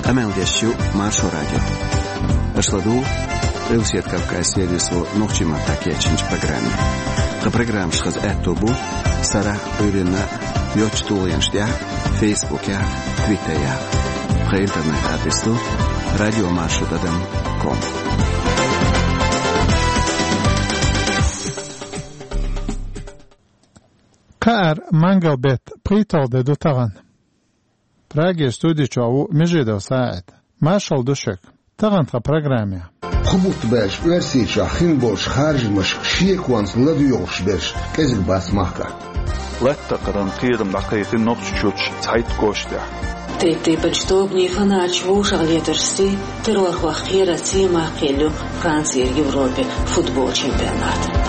Амелдешью Маршо радио. Ашладу Элсиет Кавказ сервису Нохчима Такечинч программе. Ха программ шхаз этобу Сара Урина Йочтулянштя Фейсбуке, Твиттере. Ха интернет адресу radiomarshut.com. Кар мангалбет приталде дотаган. Праге студичаву межедо саат. Маршал душек. Таганта программе. خبوط باش ورسيشا خين بولش خارج مش شيك وانس لدو يوش باش كزك باس ماكا لتا قرن قيرم لقيت نقش شوش تحيت كوشتا تي بجتوبني فناش ووشغ ليترسي تروح وخيرة سيما قيلو فرانسير يوروبي فوتبول شامبيونات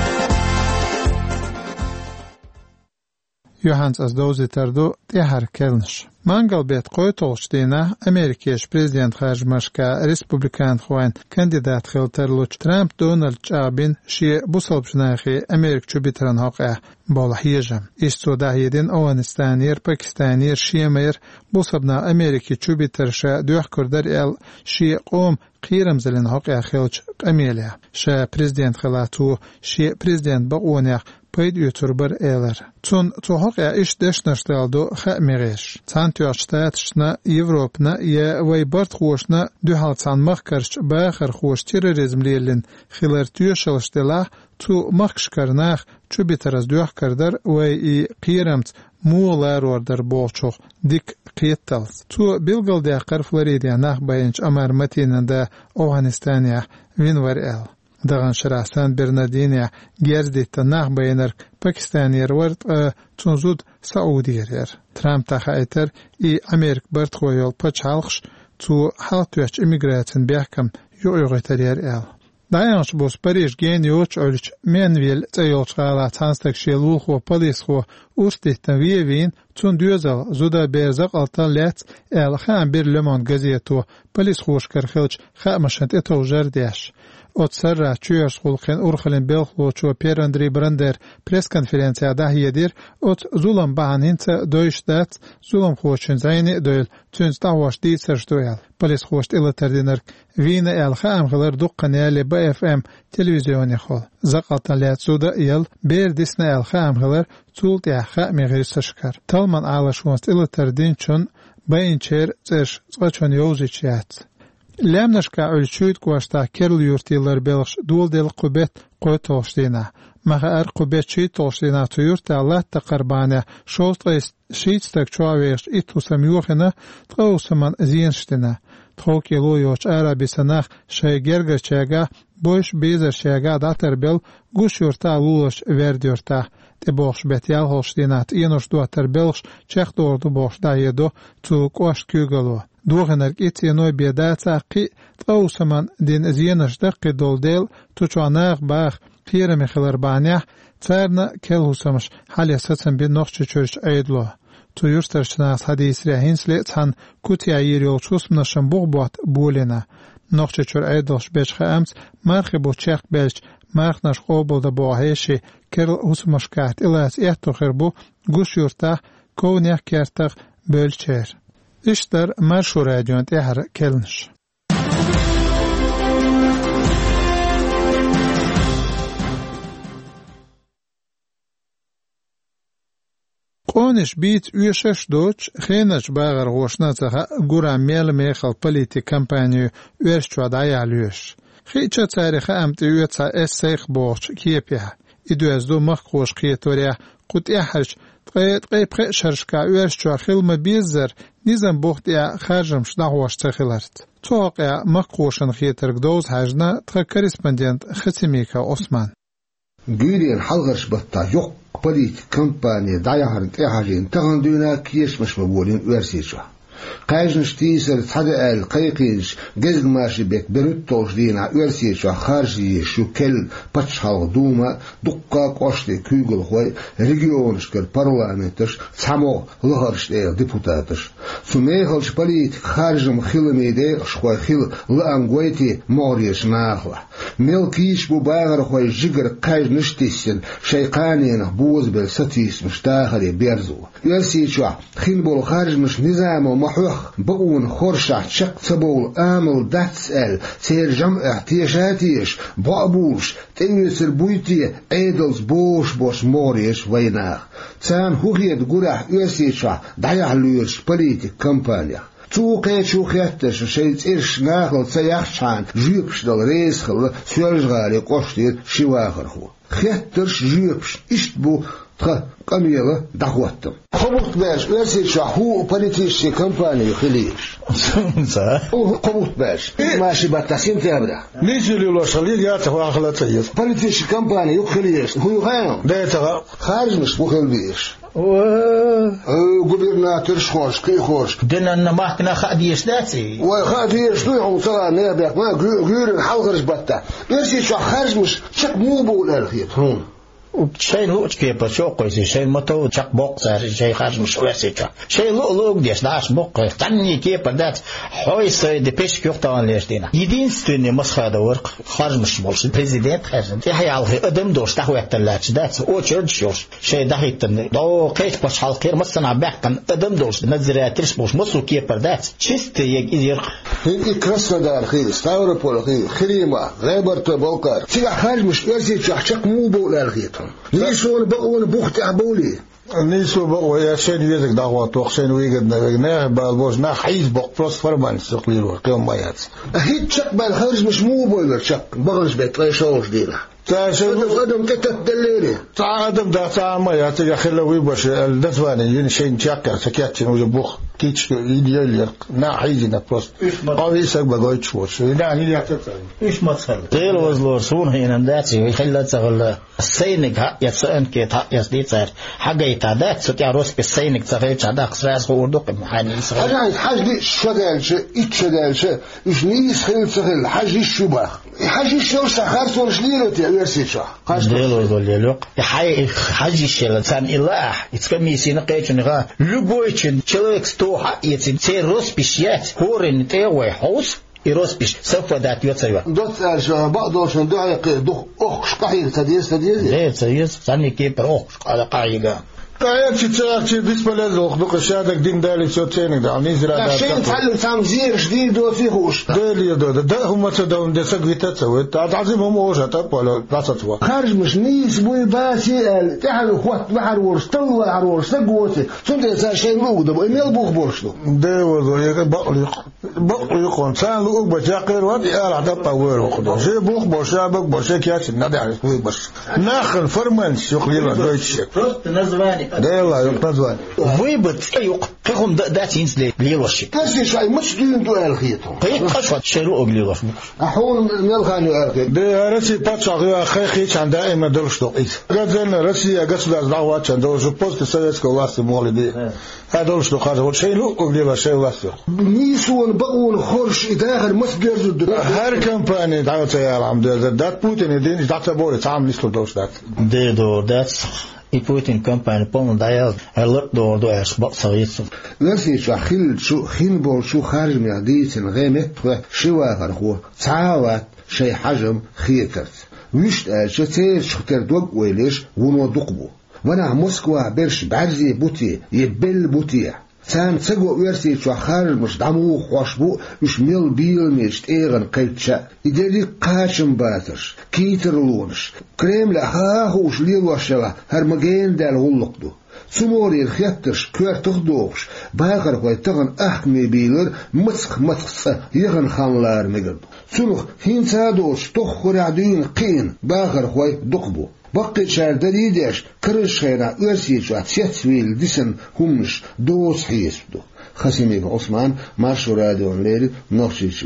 Johans as dozi tardu tihar kelnish. Mangal bet qoytolshdina Amerikesh prezident hajmashka Respublikan khoin kandidat khilterluch Trump Donald Chabin shi busalbshnaxi Amerik chubitran haqa bolahiyjam. Istoda yedin Afganistanir Pakistanir shimer busabna Ameriki chubitersha duh kurdar el shi qom قيرم زلن حقا خلج قميلة شا prezident خلاتو شي prezident بقونيخ پید یوتیوبر ایلر. چون تو حقا ایش دش نشتالدو خمیرش. تانتو اشتاتشنا یوروپنا یا وی برد خوشنا دو حالتان مخکرش باخر خوش تروریسم لیلن خیلر تویشلشتلا تو مخش کرناخ چو بیتر از دوخ کردر وی قیرمت مولار وردر بولچوخ دیک قیتلز. تو بیلگل دیقر فلوریدیا نخ باینچ امرمتیننده افغانستانیا وینور ایل. دغن شراسان برناردینیا گرزدی تناخ بینر پاکستانیر ورد تونزود سعودییر. ترامپ تخایتر ای امریک برد خویل پچ حلقش تو حالتویش امیگراتن بیاکم یویغتریر ایل. دایانش بوس پریش گین یوچ اولش منویل تایولش غالات هنستک شیلول خو پلیس خو اوستیتن ویوین تون دوزل زودا بیرزق التا لیت ایل خان بیر لمان گزیتو پلیس خوش کرخلچ خامشند اتو جردیش. Отсарра чуяш хулхен урхален белхлочу Пер-Андрей Брандер пресс-конференция дахиедир от зулам баанинца дойштат зулам хочен зайни дойл тюнставаш дисерш дойл полис хочт илатардинер вина элха амгалар дукканяли БФМ телевизионе хол закалталят суда ел бер дисна элха амгалар цулт яха мегрисашкар талман алашвост илатардин чун байнчер цеш цачон йозичят لامنشكا علشويت قواشتا كيرل يورتيلر بلغش دول ديل قبت قوي توشتينا مخا ار قبت شيت توشتينا تيورتا الله تقربانه شولت شيتستك چواويش ايتو سميوخنا تقوسمان زينشتنا تخوكي لو يوش عربي سناخ شايگرگا چاگا بوش بيزر شاگا داتر بل گوش يورتا لولش ورد يورتا تبوش بتيال هولشتينات ينوش دواتر بلغش چخ دوردو بوش دا يدو تو قوش كيوغلو دوغنرگ ایتینوی بیداتا قی تاوسمان دین زینش دقی دولدیل توچواناغ باغ قیرم خلر بانیح تارنا کل حسامش حالی ستن بین نقش چورش ایدلو تو یورسترشناس حدیث ریحینسلی تان کتی ایریول چوسمنشن بوغبات بولینه نقش چور ایدلش بیچخ امس مرخی بو چخ بیلچ مرخنش قوبل دا بوهیشی کرل حسامش کهت ایلاس ایتو خربو گوش یورتا کونیخ کرتاق بلچر İşler Marşo radyon tehar kelniş. Qonish bit üyeşeş doç xenaç bağır hoşnacağa gura mel mexal politik kampanya üyeşçuada yalıyış. Xiça tarihi amti üyetsa essayx boğç kiyepiha. İdüezdo maqoş qiyetoriya qutihaj قيب شرشكا ويرشوا خلما بيزر نيزم بوختيا خارجم شناهوش تخيلرت توقع مقوشن خيترك دوز هاجنا تخا كوريسبوندنت ختميكا عثمان جيرين حلغرش بطا يوق بليت كمباني دايهارن تيهاجين تغندونا كيش مش مبولين ويرسيشوا قاجنش تيسر تحدى القيقينش جزء ماشي بيك بريتوش دينا ورسيشوا خارجي شو كل باتشال دوما دقا قوشتي كيغل خوي ريجيونشكر بارلمانتش تسامو لهرش ديبوتاتش سميغلش بليت خارجم خيلميدي شخوي خيل لانغويتي موريش ناخلا ملكيش بو باغر خوي جيجر قاجنش تيسن شيقانين بوز بالستيس مش داخلي بيرزو ورسيشوا خيل بول خارج مش نظام وحوخ بقون خورشة شق تبول آمل داتسأل تير جمع تيشاتيش بقبوش تيسر بويتي ايدلز بوش موريش ويناخ تان هوغيد قرح يسيشا دايح لوش بوليتيك كمبانيا توقيت شو خياتش شيء إيش ناخل سيحشان جيبش دل ريسخل سيرجغالي قشتير شواخر هو خياتش جيبش إشتبو قميلة دعوتهم خبوط باش يسيشا هو بوليتيشي كمبانيا خليش خبوط باش ماشي باتاسين تابرا نيجي لو شليل ياتو اخلاتيس بوليتيشي كمبانيا يخليش هو غايم ديتا خارج مش بخلبيش غوبرناتور خوش كي خوش دنا ما كنا خاديش داتي وخاديش نوع طلع نابك ما غير حلقرش بتا يسيشا خارج مش شك مو بقول الخيط هون شيء هو كيف شوقي شيء متو شق بوق شيء خارج مش واسيتش شيء لو ديش داش بوق تاني كيف دات حويس دبيش كيوختان ليش دينا единственный مسخده ورق خارج مش بولش البريزيدنت خارج يحيى على ادم دوش تحوي تلاش دات او تشرش شيء دهيت دو قيش باش حلقير مصنع بحكن ادم دوش نزراتش بوش مسو كيف دات شست يك يزير هي كراسنودار خير ستاوربول خير خريمه ريبرت بوكر شي خارج مش واسيتش شق مو بول الخيط ليش هو بقول بوخت عبولي نيسو بقوا يا شين يزك دعوات وخشين ويجد نغناه بالبوش نحيز بق بروس فرمان سقليرو كم مايات هيت شق بالخارج مش مو بول شق بغلش بيت لا شوش دينا ادم تتدليني ادم دا تاع مايات يا خلوي باش الدفاني ين شين تشاكا سكياتين وجبوخ كيتش يديال نحيزنا بروس او يسق بغويتش وش يعني يعتبر ايش ما تصل غير وزلور سون هنا داتي ويخلى تغل السينك يسأن كيت يسدي صار حاجه يتعدات ستي روس بالسينك صغير تعدق سراس وردق محاني صغير حاجه شدالش اتشدالش ايش نيس خيل صغير حاجه الشبه حاجه الشور سخر صور شليلو يرسيشا ديلو يقول حي حاجه الشلتان الا يتكمي سينقيتن غا любойчин человек сто يتين سي روس بيشيات هورن تيوي حوس يروسبيش سوف دات يوتسيوا دوت ارجع بقدرش ندعي دوخ اخش قحيل تديس ليه تديس ثاني كيبر اخش على قاعده كاين شي بيسبلازو دوك شادك دين دالي سوتيني دا نيزرا دا شيء تعلم تمزير جديد دو فيهوش دالي دا هم تداون دا سغيتا سويت تعظيمهم وجه تقول بلاصتوا خارج مش نيس بوي باسي تعالوا خوات بحر ورستوا عرور سقوتي سنت شيء لو دا ايميل بوخ بورشلو دا وزو بقلي كون سان لو بجاقير ودي على دبا ويرو خدو جي بوخ بوشابك بوشكيات ندعي بس ناخل فرمان شغلي دويتش просто название ده لا يقتضى ويبت يق كهم داتينز لي لوشي كاسي شيء مش دين دو الخيطهم قشوت شيرو اغلي لوش احون ملخاني الخيط ده رسي باتشاغ خيخي عند دائما دلش دوقيت غزن روسيا غسل دعوات عند جو بوست سويسكو واس مولدي هذول شنو خاطر شيء لو اغلي شيء واسو نيسون بقون خرش داخل مسجر ضد هر كمباني دعوت يا العمد دات بوتين دين تعتبر تعمل ليستو دوش دات دو دات I Putin campaign pom dajal alert do es بقصيص نسي شخيل شو خينبول شو خارج من عديتن غيمت شواغر هو تعاوت شي حجم خيكرت ويشت شتير شختر دوق ويليش ونو دقبو وانا موسكوا برش بعرزي بوتي يبل بوتي سان تسقو ويرسي شو خارج مش دمو خوشبو مش ميل بيل مش تيغن قيتشا يدري قاشم باترش كيتر لونش كريم لحاهوش ليلوشوا هرمجين دال غلقدو سموري الخياترش كوار تخدوش باقر خوي تغن أحمي بيلر مسخ يغن خاملار مقردو سنوخ هين سادوش تخور عدوين قين باقر خوي دقبو بقي شار دليدش كرش خيرا ارسيشو تسيتسويل ديسن همش دوس حيسدو خسيمي عثمان مارشو راديو ليل نوشيشي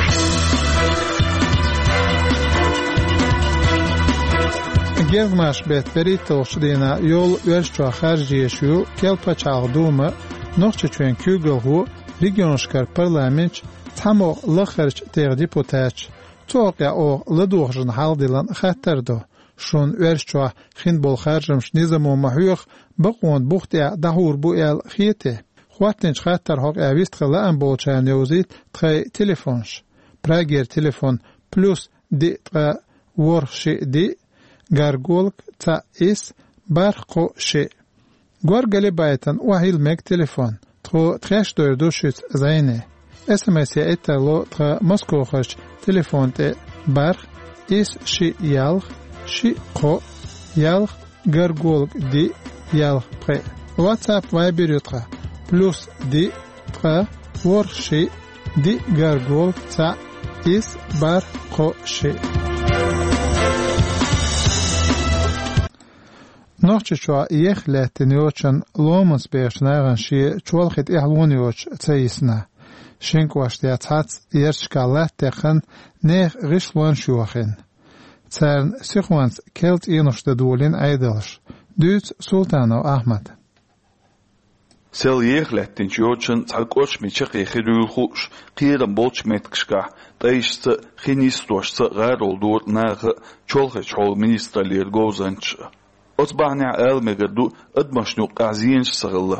Gezmash bet veritos dina yol verşçu xarjiyşu kelpa çağduma noxçuen kügülhu regionskar parlament tamo laxarç ter deputat toqya o ladoxjun haldilan xattardo شون ورشوا خين بول خارجمش نظام محيوخ بقون بوختي دهور بو ال خيته خواتنش خاطر حق اويست خلا ام بولچان يوزيت تخي تليفونش براغير تليفون بلس دي ترا ورشي دي غارغولك تا اس بارقو شي غورغلي بايتن وهيل ميك تليفون تخو تخش دور دوشت زينه SMS يا إتلو تخ موسكو خش تليفون ت برخ إس شي يالخ شي قو يالخ غرغول دي يالخ بخ واتساب وایبر يتخ بلوس دي تخ ورشي دي غرغول تا إس بر قو شي نوچ شو يخله تنيوچن لومس بيشناغن شي چولخت احلونيوچ تسيسنا شنك واشتيا تاتس يرشكالات تخن نيخ غشلون شوخين تسارن سيخوانس كيلت إينوشتا دولين ايدلش دوت سلطانو أحمد سيل يخلتين جوچن تالقوش ميچق يخيرول خوش قيرم بولش ميتكشكا تايشت خينيستوشت غارول دور ناغ چولخش حول منيستالير غوزنچ أتبعني مجردو أدمشنو قازين شغلة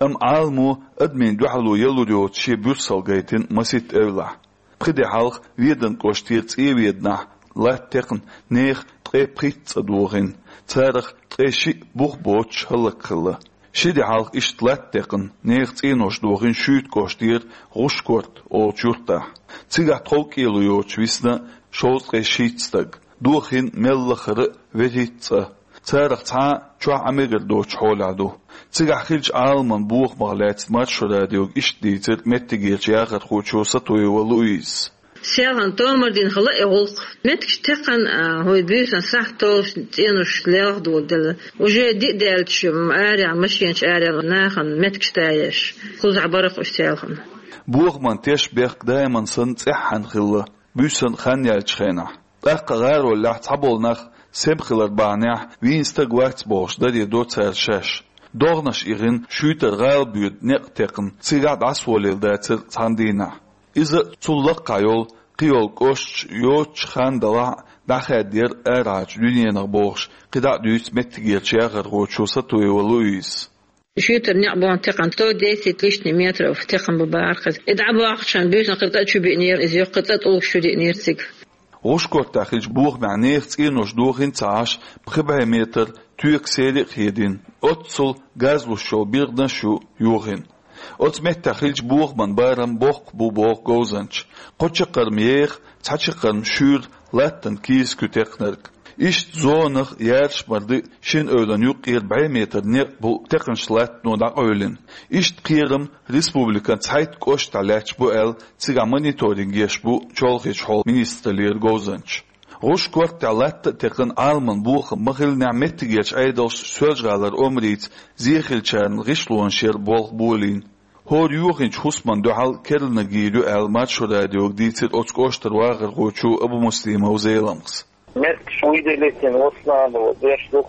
عالمو أدمين دوحلو يلو ريوت شي بيرسل جايتين مسيت أولا بخدي حالق ويدن كوشتيرت ويدنا لا تقن نيخ تقي بريت أدوغين تارخ تقي شي بوخ بوتش هلق خلا شدي حالق إشت لا تقن نيخ تقينوش دوغين شويت كوشتير غشكورت أو جورتا تيغا تولك يلو يوت ويسنا شوز تقي شيتستق دوغين ملخر وريت تارخ تا چوا عميقر دوش حولادو تيغا خيلج عالمان بوخ مغلات ماتشو راديوغ اشتيتر متگير ياخد خوشو ستوي ولويس سيالان تومر دين خلا اغلق متكش تقن هوي بيسان ساحتوش تينوش ليغ دول دل وجي دي دالتش ماريع مشينش اريع ناخن متكش تايش خوز عبارق اشتيالخن بوخ من تيش بيخ دايما سن تحن خلا بيسان خان يالچخينا تاق غارو اللح تحبولناخ سبخلر بانيح وينستغ وقت بوش دادي دو تسرشش دوغنش إغن شويتر غال بيود نقتقن سيغاد عسوليل داتر تاندينا إذا تولق قايول قيول قوش يوش خان دلاع داخل دير اراج دنيا نغبوش قدع دويس متگير شاغر غوشو ستوي ولويس شويتر نعبون تقن تو ديسي تليشني متر وفتقن ببارخز إدعبو عخشان بيوشنا قطع شو بينير إذا يقطع طولك شو دينير سيغ غشكورت تاخيج بوخ معنيه تسينوش دوخين تاش بخبه متر تيوك سيري خيدين أتصل غاز وشو بيغنا شو يوغين أتمت تاخيج بوخ من بارم بوخ بوخ غوزنش قوش قرميخ تحش قرم شور لاتن كيس كتقنرك إشت زونخ يارش مردي شين أولان يوق 4 متر نيق بو تقنش لات نودا أولين إشت قيرم ريسبوبليكان تحيت كوش تالاتش بو تيغا مونيتورينج يش بو چولخيش حول منيستالير غوزنش غوش كورت تالات تقن آلمان بوخ مخيل نعمت تيجيش ايدوش سوالجغالر أمريت زيخيل چارن غشلون شير بوخ بولين هور يوخينش حسمان دوحال كرلنا جيرو ماتشو راديو ديتر أتكوشتر واغر غوشو أبو مسلم وزيلمغس Меткиш выделите Ослана, вот я что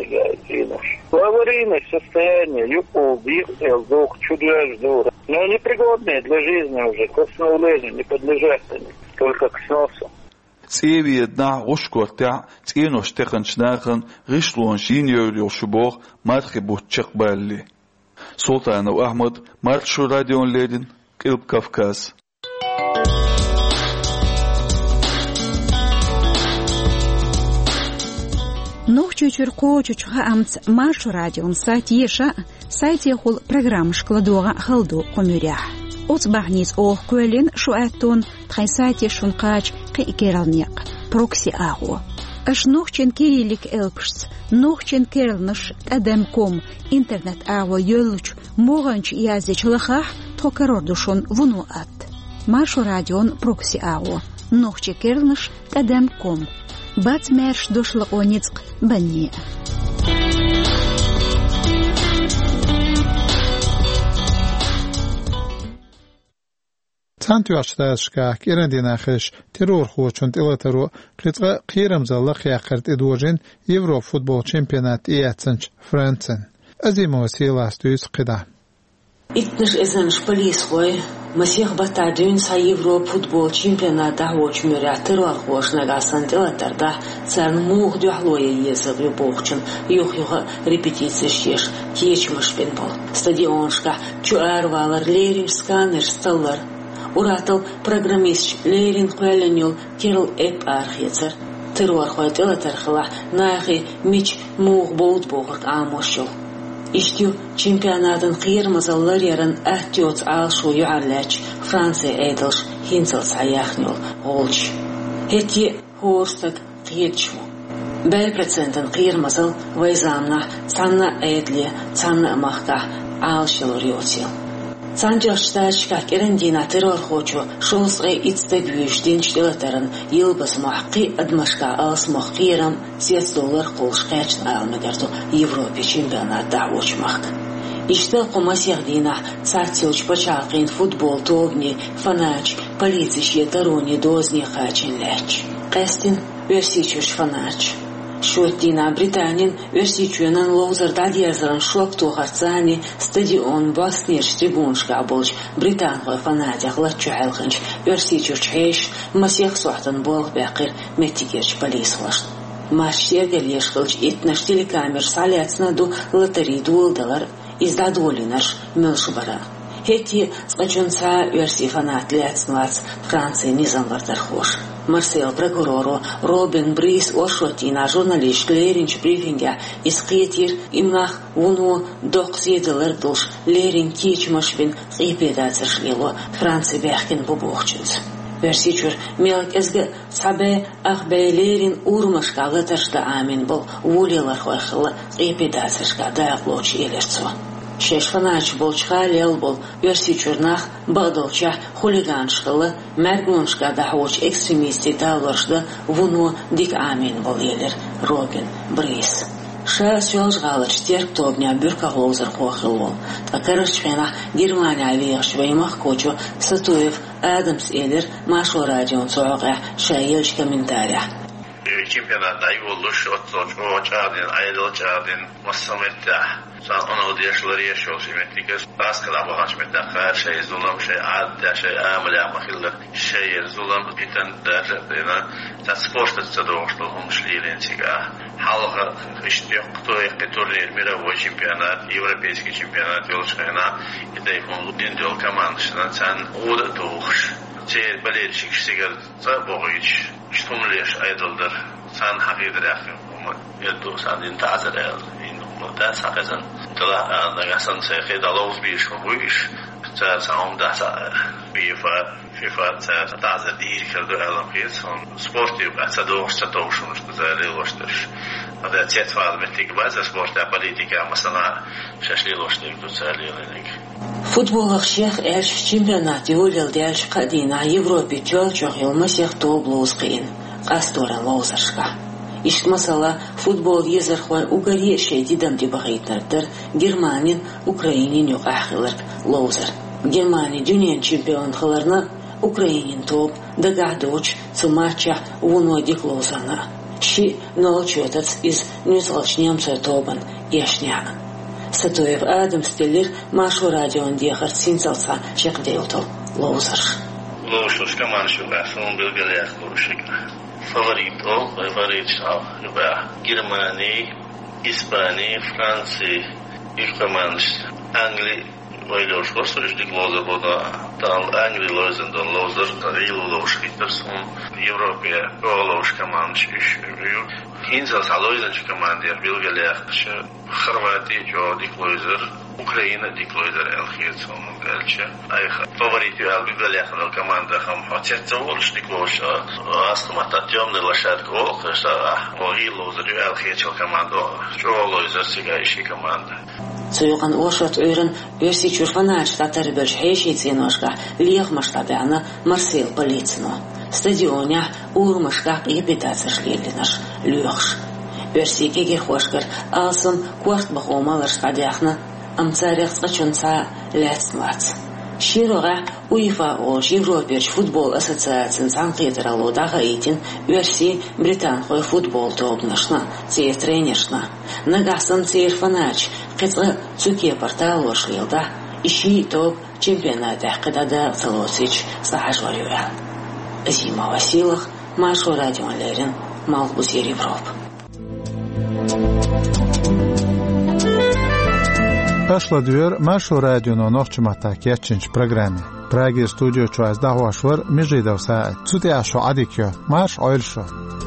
в аварийное состояние, юпол, бихтел, дух, чудо, дура. Но непригодные для жизни уже, к восстановлению, не подлежат они, только к сносу. تسيبي يدنا غشكور تاع تينوش تخنش ناخن غشلون شينيور يوشبوخ مارخي بوتشق بالي سلطان وأحمد مارشو راديون ليدن قلب كافكاز Нухчучур кочучха амц маршу радион сайт еша сайт ехул программ шкладуга халду комюрях. Оцбахниз ох көлин шуаттон тхай сайт ешун кач кикералнек прокси агу. Аш нухчен кирилик элпшц нухчен керлнш адемком интернет агу йолуч моганч языч лахах токарордушон вунуат. Маршу радион прокси агу нухче керлнш адемком بات مارش دوشلق ونيزق بني تانتو اشتاشكاك إيرانديناخش تيرور خوشنت إلاترو قطع قيرم زلق ياقرت إدوجين يورو فوتبول چمبيونات إياتسنش فرانسن أزيمو وسيلاستويس قدا إتنش إزنش بليس خوي مسيح بتعدين سا يورو فوتبول چمبيونات دهوش مراتر والخوش نغاسن إلاتر ده سان موغ دوحلوية يزغ يبوغچن يوخ ريبيتيتسيش كيش مش بينبال стадионшка чуар валар лерим сканер сталлар уратал программист лерин квеленил кирл эп архицер тервар хватила тархла нахи мич муг болт богорт амошол İştü çempionatın qiyirmazallar yarın əhtiyot alşu yuarlaç Fransa eydilş hinsel sayaxnul olç. Heti horstak qiyirçu. 1% qiyirmazal vayzamna sanna eydli sanna mahka alşılır yotil. Sancaştaşka kerendinatır orxoçu şolsğay itste büyüşdin ştilatарын yılbas mahqi admaşka alsmaq qiyiram $7 qolşqaçın almagardu Европе чемпионат давочмақ. İşte qomasiyaq dinah sartilç paçalqin futbol togni fanaç politsiyşe taroni dozni qaçinlaç. Qastin versiçuş fanaç. Şuettina Britannin versiçuyanan lozarda diyarzaran şok toğartsani stadion basnirş tribunşka bolç Britanqoy fanatiyaqlar çuhalqınç versiçuş heş masiyaq sohtan bolq baqir mettigerç polislaşt. Maçtega lešqilç etnaş telekamer salyacna du lotari duoldalar izdadvolinarš milšbara. Heti sqachunsa versi fanatliacnvac Francija nizamvartar xoş. Marcel prokuroro Robin Bris ošotina žurnalist Lerinč briefinga isqietir imnaq vunu 97 dulş Lerin kiçmaşbin qipedatsirşlilo Francija bäxkin bubuqçins. Versiçur melk ezge sabe axbeylerin urmaşka latashda amin bol vulilar xoyxılı qipedatsirşka dayaqloç elertso. Şeşfanaç bolçqa lel bol versiçurnax bağdolça xuliganşqılı mərgunşqa dahoç ekstremisti davlarşda vunu dik amin bol eler Robin Bris. Ша сёлжгалыч терк тобня бюрка лозер хохылол. Такарышчена Германия виyaxшваймах кочо Сатуев Адамс элер Машо радион соға шайылч комментария. Чемпионат айволуш отчаден айдылчаден массаметта. Сан onu diyeşler yaşıyor simetlik. Askıda bahçmette her şey zulüm şey adda şey amel amahiller şey zulüm biten derjatına tasporta tsadoşlu humşlirin siga. Halka işte ktoy turnier мировой чемпионат, европейский чемпионат yolçayına ideyfon dindol komandasına sen oda doğuş. Çeyr belirşik sigar boğuç. İştumleş aydıldır. Sen hakidir akım. Yeddu sen intazir el. ده ساقزن طلع نگهسن سیخی دلوز بیش خویش سام ده فیفا تازه دیر کرده الان خیلی سام سپورتی بچه دوشونش دزاری لوشترش و ده تیت فعال متیک بعضی سپورتی پلیتیکا مثلا ششلی لوشتر دزاری لینگ Futbolaq şex elş çempionat yolil delş qadina Evropi tölçoq yılmasıq tobluz qiyin qastoran lozarşqa. İşt masala futbol yezarxoy Ugariye şeydidam dibağaytlardır Germanin Ukrainin yok ahılır lozar. Germani dünya çempionxalarına Ukrainin top dagahdoç tsumacha vunodik lozana. Şi nolçotac iz nüzalçnyamsa toban yaşnya. Satuev Adam Steller Maşo radion diyaqar sinsalsa çeqdeyotol lozar. Lozar kamanşu son bilgiler lozar. Favorito, Germani, İspanya, Fransa, ilk komandis, Angli, Wales, Kosovo'daki lozer burada, tam Angli lozerden lozer, Rilu loşkitter, son Avrupa'ya loş komandis iş büyük. Hinsel salojdanç komandiya bilgiler, şu Хорватия jodik lozer, Ukrayna dik lozer elxiyet sonun gelçe. Ay favoriti bilgiler komanda ham haçetsa oluşdik loş, aslında tatyomda laşat gol, kışta o iyi lozer elxiyet komanda, şu lozer siga işi komanda. Soyuqan oşat öyrün ösi çurfanaç tatar bölş heşitsinoşka liях масштабяна Марсел Полицino. Stadionya urmaşka qipedatsirşlelinaş lüğş. Örsikeге xoşkır alsım kvart baxomalar şqadyaxna amtsarix çunsa letsnvats. Şiroğa UEFA o Evropa futbol assotsiatsiyasının sanqedralo dağa itin versi Britanxoy futbol tobnaşna, tsiye trenerşna. Nagasan tsiye fanaç qitqı tsuke portaloşlilda işi top çempionat haqqida salosiç sahajvaryoya. Zima Vasilov, Maşo radionlerin Malbuzir Evropa. Пошла двер Машу радионо нохчмата кечинч программе. Праги студио чуаз дахвашвар межидав саат. Цути ашо адикё. Маш ойлшо.